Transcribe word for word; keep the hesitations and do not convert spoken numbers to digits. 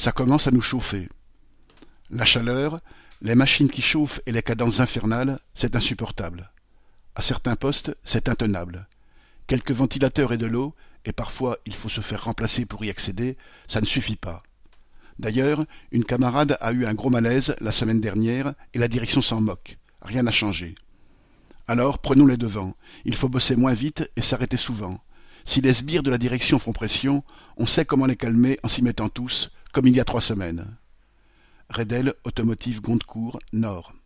Ça commence à nous chauffer. La chaleur, les machines qui chauffent et les cadences infernales, c'est insupportable. À certains postes, c'est intenable. Quelques ventilateurs et de l'eau, et parfois il faut se faire remplacer pour y accéder, ça ne suffit pas. D'ailleurs, une camarade a eu un gros malaise la semaine dernière et la direction s'en moque. Rien n'a changé. Alors, prenons les devants. Il faut bosser moins vite et s'arrêter souvent. Si les sbires de la direction font pression, on sait comment les calmer en s'y mettant tous, comme il y a trois semaines. Redel, Automotive Gondecourt, Nord.